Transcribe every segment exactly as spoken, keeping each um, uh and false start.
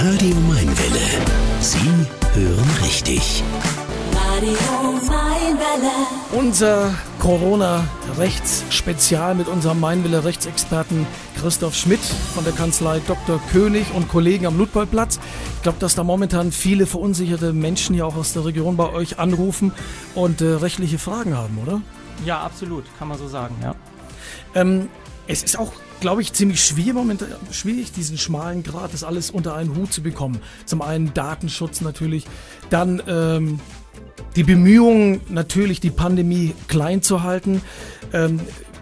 Radio Mainwelle. Sie hören richtig. Radio Mainwelle. Unser Corona-Rechtsspezial mit unserem Mainwelle-Rechtsexperten Christoph Schmidt von der Kanzlei Doktor König und Kollegen am Luitpoldplatz. Ich glaube, dass da momentan viele verunsicherte Menschen ja auch aus der Region bei euch anrufen und äh, rechtliche Fragen haben, oder? Ja, absolut, kann man so sagen, ja. Ähm, es ist auch, glaube ich, ziemlich schwierig, momentan, schwierig, diesen schmalen Grat, das alles unter einen Hut zu bekommen. Zum einen Datenschutz natürlich, dann ähm, die Bemühungen, natürlich die Pandemie klein zu halten. Ähm,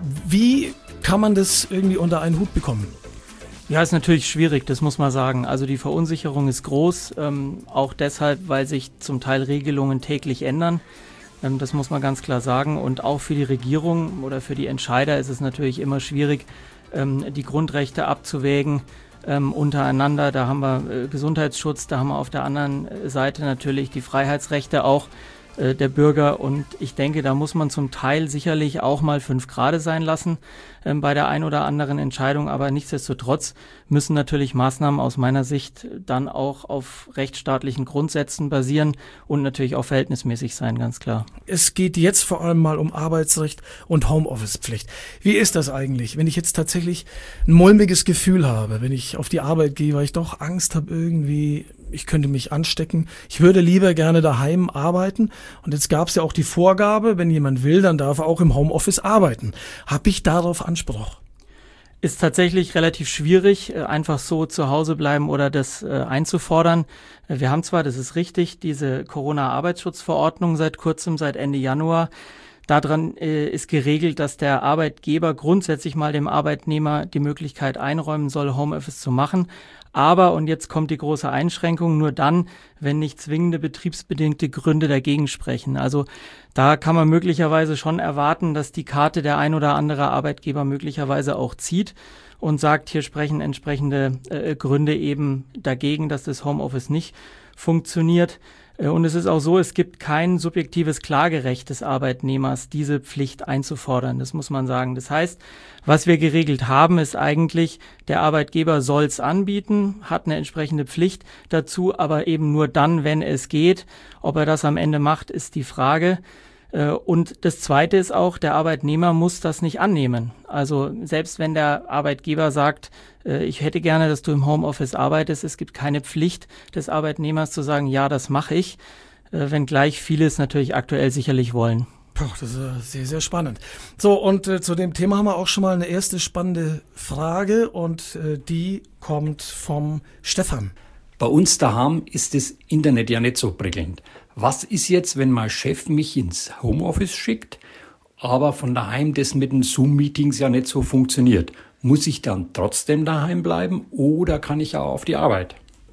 wie kann man das irgendwie unter einen Hut bekommen? Ja, ist natürlich schwierig, das muss man sagen. Also die Verunsicherung ist groß, ähm, auch deshalb, weil sich zum Teil Regelungen täglich ändern. Ähm, das muss man ganz klar sagen. Und auch für die Regierung oder für die Entscheider ist es natürlich immer schwierig, ähm, die Grundrechte abzuwägen ähm, untereinander. Da haben wir äh, Gesundheitsschutz, da haben wir auf der anderen Seite natürlich die Freiheitsrechte auch äh, der Bürger. Und ich denke, da muss man zum Teil sicherlich auch mal fünf Grade sein lassen ähm, bei der ein oder anderen Entscheidung. Aber nichtsdestotrotz müssen natürlich Maßnahmen aus meiner Sicht dann auch auf rechtsstaatlichen Grundsätzen basieren und natürlich auch verhältnismäßig sein, ganz klar. Es geht jetzt vor allem mal um Arbeitsrecht und Homeoffice-Pflicht. Wie ist das eigentlich, wenn ich jetzt tatsächlich ein mulmiges Gefühl habe, wenn ich auf die Arbeit gehe, weil ich doch Angst habe irgendwie, ich könnte mich anstecken. Ich würde lieber gerne daheim arbeiten. Und jetzt gab es ja auch die Vorgabe, wenn jemand will, dann darf er auch im Homeoffice arbeiten. Habe ich darauf Anspruch? Ist tatsächlich relativ schwierig, einfach so zu Hause bleiben oder das äh, einzufordern. Wir haben zwar, das ist richtig, diese Corona-Arbeitsschutzverordnung seit kurzem, seit Ende Januar. Daran äh, ist geregelt, dass der Arbeitgeber grundsätzlich mal dem Arbeitnehmer die Möglichkeit einräumen soll, Homeoffice zu machen. Aber, und jetzt kommt die große Einschränkung, nur dann, wenn nicht zwingende betriebsbedingte Gründe dagegen sprechen. Also da kann man möglicherweise schon erwarten, dass die Karte der ein oder andere Arbeitgeber möglicherweise auch zieht und sagt, hier sprechen entsprechende äh, Gründe eben dagegen, dass das Homeoffice nicht funktioniert. Und es ist auch so, es gibt kein subjektives Klagerecht des Arbeitnehmers, diese Pflicht einzufordern, das muss man sagen. Das heißt, was wir geregelt haben, ist eigentlich, der Arbeitgeber soll es anbieten, hat eine entsprechende Pflicht dazu, aber eben nur dann, wenn es geht. Ob er das am Ende macht, ist die Frage. Und das Zweite ist auch, der Arbeitnehmer muss das nicht annehmen. Also selbst wenn der Arbeitgeber sagt, ich hätte gerne, dass du im Homeoffice arbeitest, es gibt keine Pflicht des Arbeitnehmers zu sagen, ja, das mache ich, wenngleich viele es natürlich aktuell sicherlich wollen. Boah, das ist sehr, sehr spannend. So, und äh, zu dem Thema haben wir auch schon mal eine erste spannende Frage und äh, die kommt vom Stefan. Bei uns daheim ist das Internet ja nicht so prickelnd. Was ist jetzt, wenn mein Chef mich ins Homeoffice schickt, aber von daheim das mit den Zoom-Meetings ja nicht so funktioniert? Muss ich dann trotzdem daheim bleiben oder kann ich auch auf die Arbeit?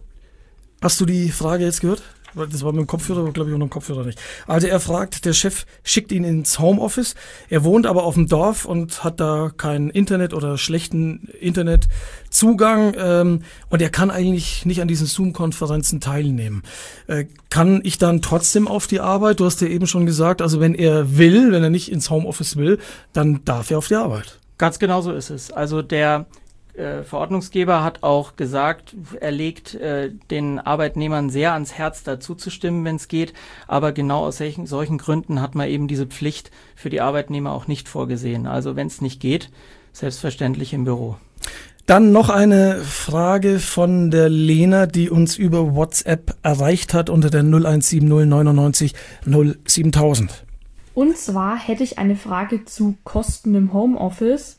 Hast du die Frage jetzt gehört? Das war mit dem Kopfhörer, aber glaube ich ohne dem Kopfhörer nicht. Also er fragt, der Chef schickt ihn ins Homeoffice. Er wohnt aber auf dem Dorf und hat da kein Internet oder schlechten Internetzugang. Ähm, und er kann eigentlich nicht an diesen Zoom-Konferenzen teilnehmen. Äh, kann ich dann trotzdem auf die Arbeit? Du hast ja eben schon gesagt, also wenn er will, wenn er nicht ins Homeoffice will, dann darf er auf die Arbeit. Ganz genau so ist es. Also der Äh, Verordnungsgeber hat auch gesagt, er legt äh, den Arbeitnehmern sehr ans Herz, dazu zu stimmen, wenn es geht. Aber genau aus solchen, solchen Gründen hat man eben diese Pflicht für die Arbeitnehmer auch nicht vorgesehen. Also wenn es nicht geht, selbstverständlich im Büro. Dann noch eine Frage von der Lena, die uns über WhatsApp erreicht hat unter der null eins sieben null neunundneunzig null siebentausend. Und zwar hätte ich eine Frage zu Kosten im Homeoffice.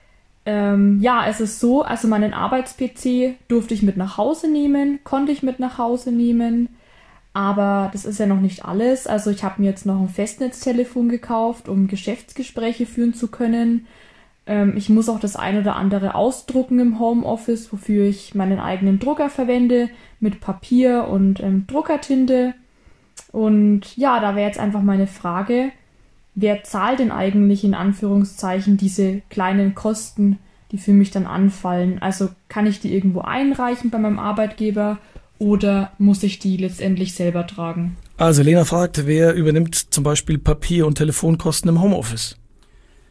Ähm, ja, es ist so, also meinen Arbeits-P C durfte ich mit nach Hause nehmen, konnte ich mit nach Hause nehmen, aber das ist ja noch nicht alles. Also ich habe mir jetzt noch ein Festnetztelefon gekauft, um Geschäftsgespräche führen zu können. Ähm, ich muss auch das ein oder andere ausdrucken im Homeoffice, wofür ich meinen eigenen Drucker verwende, mit Papier und ähm, Druckertinte. Und ja, da wäre jetzt einfach meine Frage, wer zahlt denn eigentlich in Anführungszeichen diese kleinen Kosten, die für mich dann anfallen? Also kann ich die irgendwo einreichen bei meinem Arbeitgeber oder muss ich die letztendlich selber tragen? Also Lena fragt, wer übernimmt zum Beispiel Papier- und Telefonkosten im Homeoffice?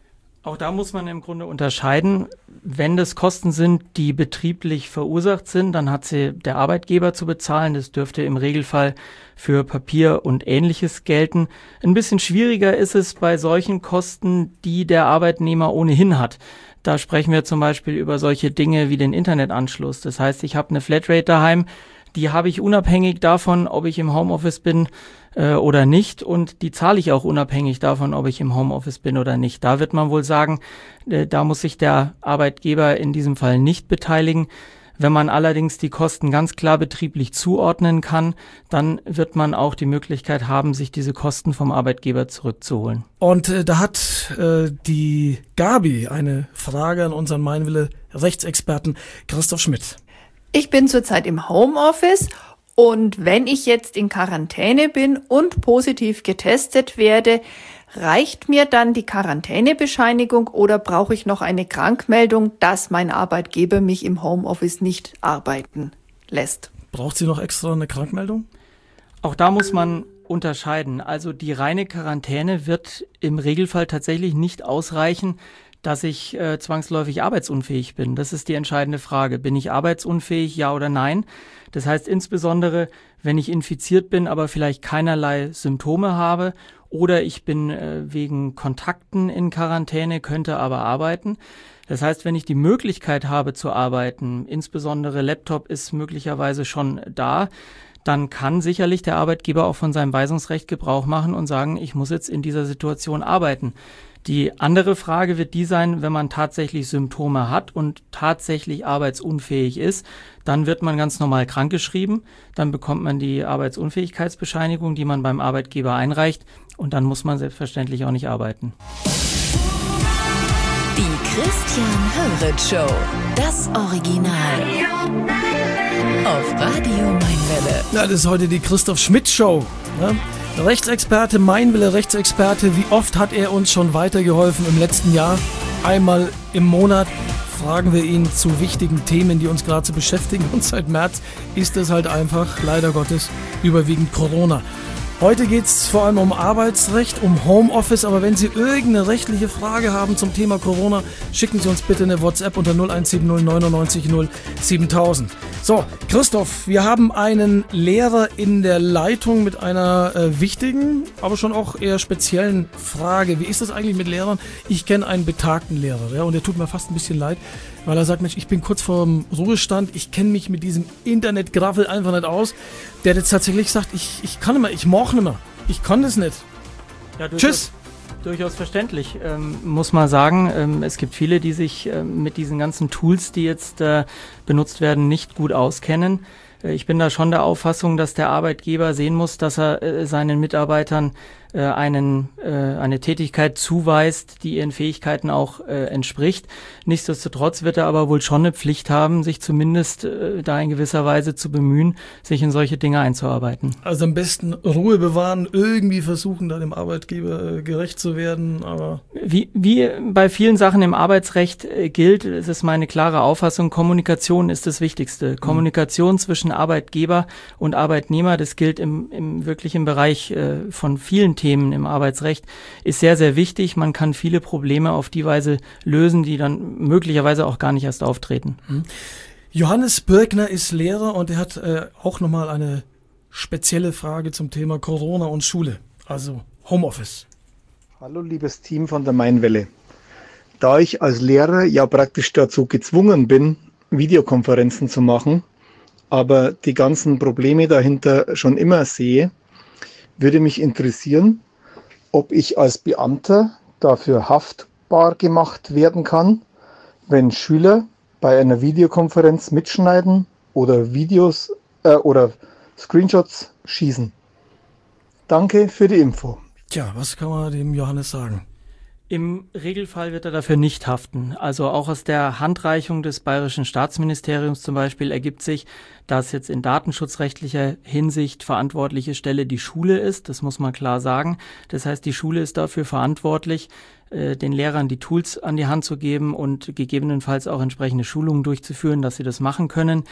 Auch da muss man im Grunde unterscheiden. Wenn das Kosten sind, die betrieblich verursacht sind, dann hat sie der Arbeitgeber zu bezahlen. Das dürfte im Regelfall für Papier und Ähnliches gelten. Ein bisschen schwieriger ist es bei solchen Kosten, die der Arbeitnehmer ohnehin hat. Da sprechen wir zum Beispiel über solche Dinge wie den Internetanschluss. Das heißt, ich habe eine Flatrate daheim, die habe ich unabhängig davon, ob ich im Homeoffice bin äh, oder nicht, und die zahle ich auch unabhängig davon, ob ich im Homeoffice bin oder nicht. Da wird man wohl sagen, äh, da muss sich der Arbeitgeber in diesem Fall nicht beteiligen. Wenn man allerdings die Kosten ganz klar betrieblich zuordnen kann, dann wird man auch die Möglichkeit haben, sich diese Kosten vom Arbeitgeber zurückzuholen. Und äh, da hat äh, die Gabi eine Frage an unseren Meinwille-Rechtsexperten Christoph Schmidt. Ich bin zurzeit im Homeoffice und wenn ich jetzt in Quarantäne bin und positiv getestet werde, reicht mir dann die Quarantänebescheinigung oder brauche ich noch eine Krankmeldung, dass mein Arbeitgeber mich im Homeoffice nicht arbeiten lässt? Braucht sie noch extra eine Krankmeldung? Auch da muss man unterscheiden. Also die reine Quarantäne wird im Regelfall tatsächlich nicht ausreichen, dass ich äh, zwangsläufig arbeitsunfähig bin. Das ist die entscheidende Frage. Bin ich arbeitsunfähig, ja oder nein? Das heißt insbesondere, wenn ich infiziert bin, aber vielleicht keinerlei Symptome habe, oder ich bin äh, wegen Kontakten in Quarantäne, könnte aber arbeiten. Das heißt, wenn ich die Möglichkeit habe zu arbeiten, insbesondere Laptop ist möglicherweise schon da, dann kann sicherlich der Arbeitgeber auch von seinem Weisungsrecht Gebrauch machen und sagen, ich muss jetzt in dieser Situation arbeiten. Die andere Frage wird die sein, wenn man tatsächlich Symptome hat und tatsächlich arbeitsunfähig ist, dann wird man ganz normal krankgeschrieben, dann bekommt man die Arbeitsunfähigkeitsbescheinigung, die man beim Arbeitgeber einreicht, und dann muss man selbstverständlich auch nicht arbeiten. Die Christian Hörig Show, das Original. Auf Radio Mainwelle. Ja, das ist heute die Christoph Schmidt Show. Ne? Rechtsexperte, Meinwille Rechtsexperte, wie oft hat er uns schon weitergeholfen im letzten Jahr? Einmal im Monat fragen wir ihn zu wichtigen Themen, die uns gerade so beschäftigen. Und seit März ist es halt einfach, leider Gottes, überwiegend Corona. Heute geht es vor allem um Arbeitsrecht, um Homeoffice, aber wenn Sie irgendeine rechtliche Frage haben zum Thema Corona, schicken Sie uns bitte eine WhatsApp unter null eins sieben null neunundneunzig null siebentausend. So, Christoph, wir haben einen Lehrer in der Leitung mit einer äh, wichtigen, aber schon auch eher speziellen Frage. Wie ist das eigentlich mit Lehrern? Ich kenne einen betagten Lehrer, ja, und der tut mir fast ein bisschen leid, weil er sagt, Mensch, ich bin kurz vorm Ruhestand, ich kenne mich mit diesem Internetgraffel einfach nicht aus. Der jetzt tatsächlich sagt, ich, ich kann nicht mehr, ich mag nicht mehr, ich kann das nicht. Ja, durchaus, Tschüss. Durchaus verständlich, ähm, muss man sagen. Ähm, es gibt viele, die sich äh, mit diesen ganzen Tools, die jetzt äh, benutzt werden, nicht gut auskennen. Äh, ich bin da schon der Auffassung, dass der Arbeitgeber sehen muss, dass er äh, seinen Mitarbeitern äh, einen, äh, eine Tätigkeit zuweist, die ihren Fähigkeiten auch äh, entspricht. Nichtsdestotrotz wird er aber wohl schon eine Pflicht haben, sich zumindest äh, da in gewisser Weise zu bemühen, sich in solche Dinge einzuarbeiten. Also am besten Ruhe bewahren, irgendwie versuchen, da dem Arbeitgeber äh, gerecht zu werden, aber... Wie, wie bei vielen Sachen im Arbeitsrecht äh, gilt, es ist meine klare Auffassung, Kommunikation ist das Wichtigste. Mhm. Kommunikation zwischen Arbeitgeber und Arbeitnehmer, das gilt im, im wirklich im Bereich äh, von vielen Themen im Arbeitsrecht, ist sehr, sehr wichtig. Man kann viele Probleme auf die Weise lösen, die dann möglicherweise auch gar nicht erst auftreten. Mhm. Johannes Birkner ist Lehrer und er hat äh, auch nochmal eine spezielle Frage zum Thema Corona und Schule, also Homeoffice. Hallo liebes Team von der Mainwelle. Da ich als Lehrer ja praktisch dazu gezwungen bin, Videokonferenzen zu machen, aber die ganzen Probleme dahinter schon immer sehe, würde mich interessieren, ob ich als Beamter dafür haftbar gemacht werden kann, wenn Schüler bei einer Videokonferenz mitschneiden oder Videos äh, oder Screenshots schießen. Danke für die Info. Tja, was kann man dem Johannes sagen? Im Regelfall wird er dafür nicht haften. Also auch aus der Handreichung des Bayerischen Staatsministeriums zum Beispiel ergibt sich, dass jetzt in datenschutzrechtlicher Hinsicht verantwortliche Stelle die Schule ist. Das muss man klar sagen. Das heißt, die Schule ist dafür verantwortlich, äh, den Lehrern die Tools an die Hand zu geben und gegebenenfalls auch entsprechende Schulungen durchzuführen, dass sie das machen können.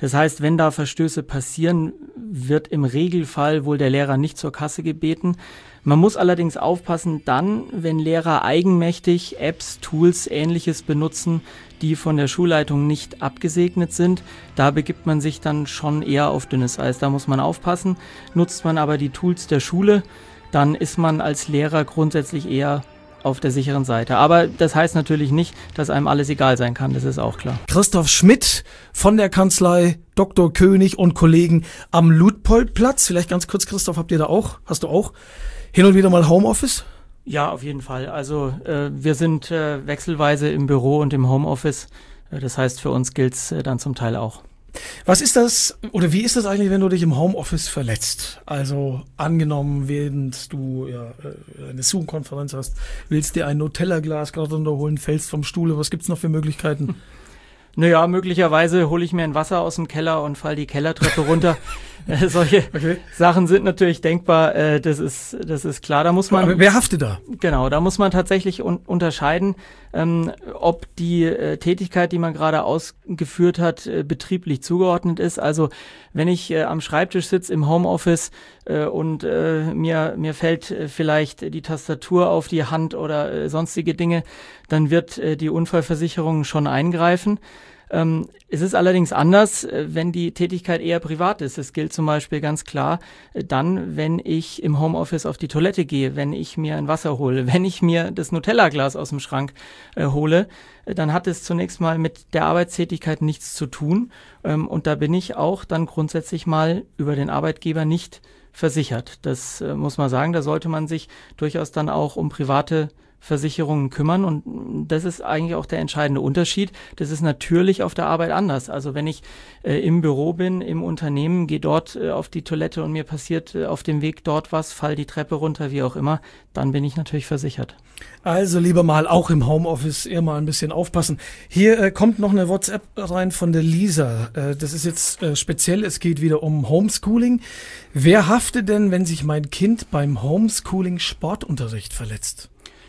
Das heißt, wenn da Verstöße passieren, wird im Regelfall wohl der Lehrer nicht zur Kasse gebeten. Man muss allerdings aufpassen, dann, wenn Lehrer eigenmächtig Apps, Tools, Ähnliches benutzen, die von der Schulleitung nicht abgesegnet sind, da begibt man sich dann schon eher auf dünnes Eis. Da muss man aufpassen. Nutzt man aber die Tools der Schule, dann ist man als Lehrer grundsätzlich eher auf der sicheren Seite. Aber das heißt natürlich nicht, dass einem alles egal sein kann, das ist auch klar. Christoph Schmidt von der Kanzlei Doktor König und Kollegen am Luitpoldplatz. Vielleicht ganz kurz, Christoph, habt ihr da auch, hast du auch hin und wieder mal Homeoffice? Ja, auf jeden Fall. Also äh, wir sind äh, wechselweise im Büro und im Homeoffice. Äh, das heißt, für uns gilt's äh, dann zum Teil auch. Was ist das, oder wie ist das eigentlich, wenn du dich im Homeoffice verletzt? Also angenommen, während du ja, eine Zoom-Konferenz hast, willst dir ein Nutella-Glas gerade runterholen, fällst vom Stuhle, was gibt's noch für Möglichkeiten? Naja, möglicherweise hole ich mir ein Wasser aus dem Keller und fall die Kellertreppe runter. Äh, solche okay. Sachen sind natürlich denkbar, äh, das ist das ist klar. Da muss man. Aber wer haftet da? Genau, da muss man tatsächlich un- unterscheiden, ähm, ob die äh, Tätigkeit, die man gerade ausgeführt hat, äh, betrieblich zugeordnet ist. Also wenn ich äh, am Schreibtisch sitze im Homeoffice äh, und äh, mir mir fällt äh, vielleicht die Tastatur auf die Hand oder äh, sonstige Dinge, dann wird äh, die Unfallversicherung schon eingreifen. Ähm, es ist allerdings anders, äh, wenn die Tätigkeit eher privat ist. Es gilt zum Beispiel ganz klar äh, dann, wenn ich im Homeoffice auf die Toilette gehe, wenn ich mir ein Wasser hole, wenn ich mir das Nutella-Glas aus dem Schrank äh, hole, äh, dann hat es zunächst mal mit der Arbeitstätigkeit nichts zu tun. Ähm, und da bin ich auch dann grundsätzlich mal über den Arbeitgeber nicht versichert. Das äh, muss man sagen, da sollte man sich durchaus dann auch um private Versicherungen kümmern, und das ist eigentlich auch der entscheidende Unterschied. Das ist natürlich auf der Arbeit anders. Also wenn ich äh, im Büro bin, im Unternehmen, gehe dort äh, auf die Toilette und mir passiert äh, auf dem Weg dort was, fall die Treppe runter, wie auch immer, dann bin ich natürlich versichert. Also lieber mal auch im Homeoffice eher mal ein bisschen aufpassen. Hier äh, kommt noch eine WhatsApp rein von der Lisa. Äh, das ist jetzt äh, speziell, es geht wieder um Homeschooling. Wer haftet denn, wenn sich mein Kind beim Homeschooling Sportunterricht verletzt?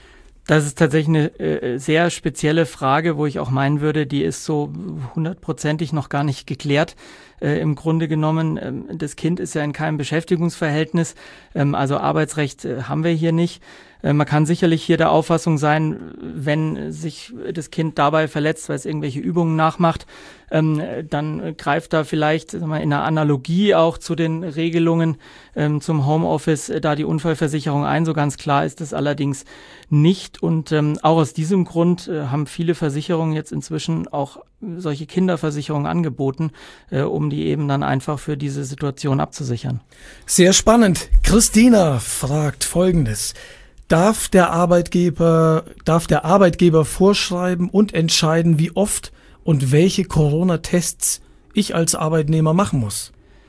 Das ist tatsächlich eine äh, sehr spezielle Frage, wo ich auch meinen würde, die ist so hundertprozentig noch gar nicht geklärt. Äh, im Grunde genommen, ähm, das Kind ist ja in keinem Beschäftigungsverhältnis, ähm, also Arbeitsrecht äh, haben wir hier nicht. Äh, man kann sicherlich hier der Auffassung sein, wenn sich das Kind dabei verletzt, weil es irgendwelche Übungen nachmacht, ähm, dann greift da vielleicht sagen wir, in einer Analogie auch zu den Regelungen ähm, zum Homeoffice äh, da die Unfallversicherung ein. So ganz klar ist das allerdings nicht. Und ähm, auch aus diesem Grund äh, haben viele Versicherungen jetzt inzwischen auch solche Kinderversicherungen angeboten, äh, um die eben dann einfach für diese Situation abzusichern. Sehr spannend. Christina fragt Folgendes. Darf der Arbeitgeber, darf der Arbeitgeber vorschreiben und entscheiden, wie oft und welche Corona-Tests ich als Arbeitnehmer machen muss?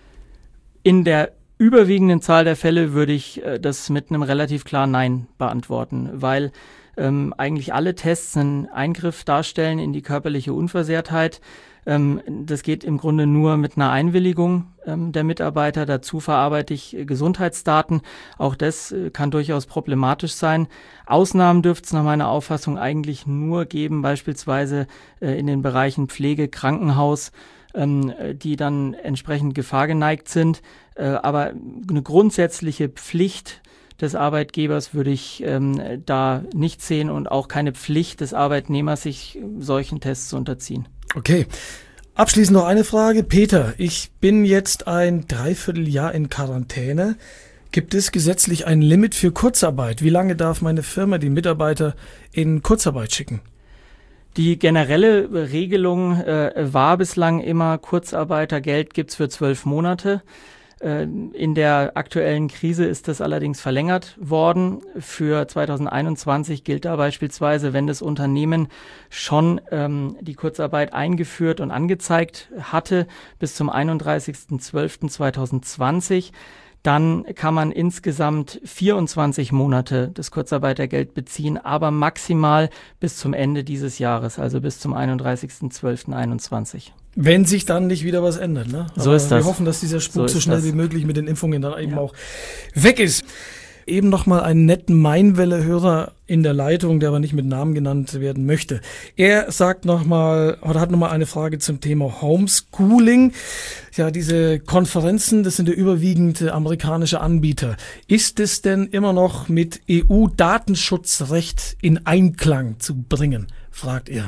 In der überwiegenden Zahl der Fälle würde ich äh, das mit einem relativ klaren Nein beantworten, weil ähm, eigentlich alle Tests einen Eingriff darstellen in die körperliche Unversehrtheit. Ähm, das geht im Grunde nur mit einer Einwilligung ähm, der Mitarbeiter. Dazu verarbeite ich äh, Gesundheitsdaten. Auch das äh, kann durchaus problematisch sein. Ausnahmen dürfte es nach meiner Auffassung eigentlich nur geben, beispielsweise äh, in den Bereichen Pflege, Krankenhaus, ähm, die dann entsprechend gefahrgeneigt sind. Äh, aber eine grundsätzliche Pflicht des Arbeitgebers würde ich ähm, da nicht sehen und auch keine Pflicht des Arbeitnehmers, sich solchen Tests zu unterziehen. Okay. Abschließend noch eine Frage. Peter, ich bin jetzt ein Dreivierteljahr in Quarantäne. Gibt es gesetzlich ein Limit für Kurzarbeit? Wie lange darf meine Firma die Mitarbeiter in Kurzarbeit schicken? Die generelle Regelung äh, war bislang immer, Kurzarbeitergeld gibt's für zwölf Monate. In der aktuellen Krise ist das allerdings verlängert worden. Für zweitausendeinundzwanzig gilt da beispielsweise, wenn das Unternehmen schon ähm, die Kurzarbeit eingeführt und angezeigt hatte bis zum einunddreißigsten zwölften zweitausendzwanzig, dann kann man insgesamt vierundzwanzig Monate das Kurzarbeitergeld beziehen, aber maximal bis zum Ende dieses Jahres, also bis zum einunddreißigsten zwölften einundzwanzig. Wenn sich dann nicht wieder was ändert, ne? So ist das. Wir hoffen, dass dieser Spuk so, so schnell das. wie möglich mit den Impfungen dann eben ja. auch weg ist. Eben nochmal einen netten Mainwelle-Hörer in der Leitung, der aber nicht mit Namen genannt werden möchte. Er sagt nochmal, oder hat nochmal eine Frage zum Thema Homeschooling. Ja, diese Konferenzen, das sind ja überwiegend amerikanische Anbieter. Ist es denn immer noch mit E U-Datenschutzrecht in Einklang zu bringen, fragt er.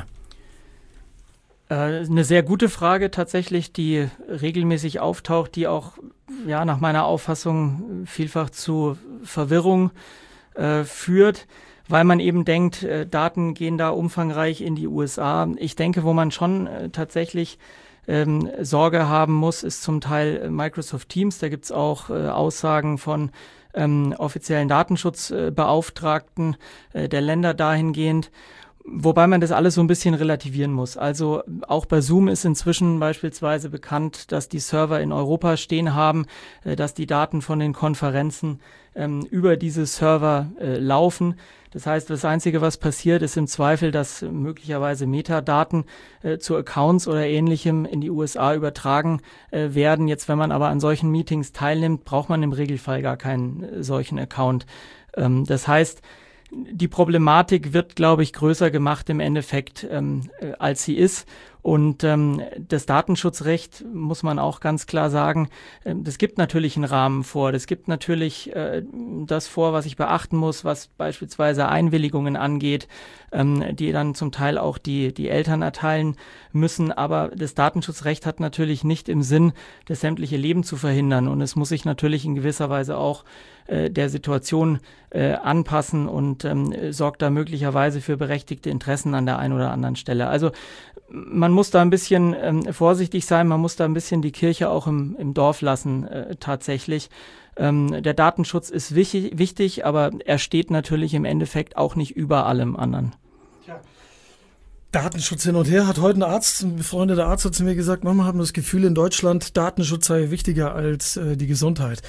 Eine sehr gute Frage tatsächlich, die regelmäßig auftaucht, die auch ja nach meiner Auffassung vielfach zu Verwirrung äh, führt, weil man eben denkt, äh, Daten gehen da umfangreich in die U S A. Ich denke, wo man schon äh, tatsächlich ähm, Sorge haben muss, ist zum Teil äh, Microsoft Teams. Da gibt's auch äh, Aussagen von ähm, offiziellen Datenschutzbeauftragten äh, der Länder dahingehend. Wobei man das alles so ein bisschen relativieren muss. Also auch bei Zoom ist inzwischen beispielsweise bekannt, dass die Server in Europa stehen haben, äh, dass die Daten von den Konferenzen ähm, über diese Server äh, laufen. Das heißt, das Einzige, was passiert, ist im Zweifel, dass möglicherweise Metadaten äh, zu Accounts oder Ähnlichem in die U S A übertragen äh, werden. Jetzt, wenn man aber an solchen Meetings teilnimmt, braucht man im Regelfall gar keinen äh, solchen Account. Ähm, das heißt, die Problematik wird, glaube ich, größer gemacht im Endeffekt, ähm, äh, als sie ist. Und ähm, das Datenschutzrecht, muss man auch ganz klar sagen, äh, das gibt natürlich einen Rahmen vor. Das gibt natürlich äh, das vor, was ich beachten muss, was beispielsweise Einwilligungen angeht, ähm, die dann zum Teil auch die, die Eltern erteilen müssen. Aber das Datenschutzrecht hat natürlich nicht im Sinn, das sämtliche Leben zu verhindern. Und es muss sich natürlich in gewisser Weise auch äh, der Situation äh, anpassen und ähm, sorgt da möglicherweise für berechtigte Interessen an der einen oder anderen Stelle. Also man muss da ein bisschen ähm, vorsichtig sein, man muss da ein bisschen die Kirche auch im, im Dorf lassen, äh, tatsächlich. Ähm, der Datenschutz ist wichtig, wichtig, aber er steht natürlich im Endeffekt auch nicht über allem anderen. Ja. Datenschutz hin und her, hat heute ein Arzt, ein befreundeter Arzt hat zu mir gesagt, Mama, haben das Gefühl in Deutschland, Datenschutz sei wichtiger als äh, die Gesundheit.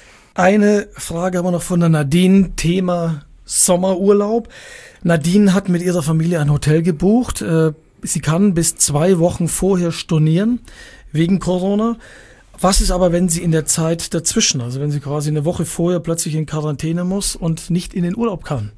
Eine Frage haben wir noch von der Nadine, Thema Sommerurlaub. Nadine hat mit ihrer Familie ein Hotel gebucht. Äh, Sie kann bis zwei Wochen vorher stornieren, wegen Corona. Was ist aber, wenn sie in der Zeit dazwischen, also wenn sie quasi eine Woche vorher plötzlich in Quarantäne muss und nicht in den Urlaub kann?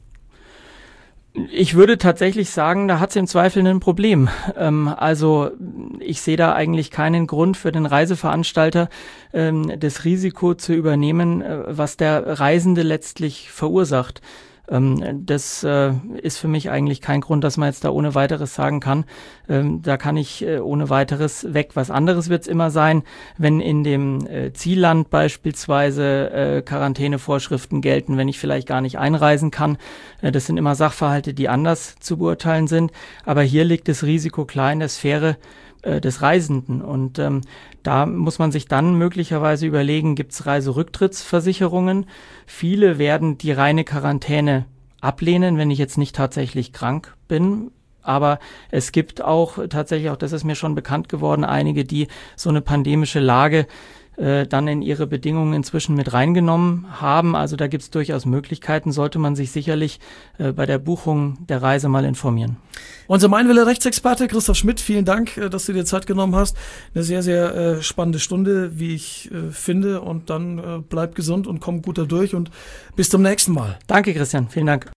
Ich würde tatsächlich sagen, da hat sie im Zweifel ein Problem. Ähm, also ich sehe da eigentlich keinen Grund für den Reiseveranstalter, ähm, das Risiko zu übernehmen, äh, was der Reisende letztlich verursacht. Ähm, das äh, ist für mich eigentlich kein Grund, dass man jetzt da ohne weiteres sagen kann. Ähm, da kann ich äh, ohne weiteres weg. Was anderes wird es immer sein, wenn in dem äh, Zielland beispielsweise äh, Quarantänevorschriften gelten, wenn ich vielleicht gar nicht einreisen kann. Äh, das sind immer Sachverhalte, die anders zu beurteilen sind. Aber hier liegt das Risiko klar in der Sphäre des Reisenden. Und ähm, da muss man sich dann möglicherweise überlegen, gibt es Reiserücktrittsversicherungen? Viele werden die reine Quarantäne ablehnen, wenn ich jetzt nicht tatsächlich krank bin. Aber es gibt auch tatsächlich, auch das ist mir schon bekannt geworden, einige, die so eine pandemische Lage äh, dann in ihre Bedingungen inzwischen mit reingenommen haben. Also da gibt es durchaus Möglichkeiten, sollte man sich sicherlich äh, bei der Buchung der Reise mal informieren. Unser Mainwelle-Rechtsexperte Christoph Schmidt, vielen Dank, äh, dass du dir Zeit genommen hast. Eine sehr, sehr äh, spannende Stunde, wie ich äh, finde. Und dann äh, bleib gesund und komm gut da durch und bis zum nächsten Mal. Danke, Christian. Vielen Dank.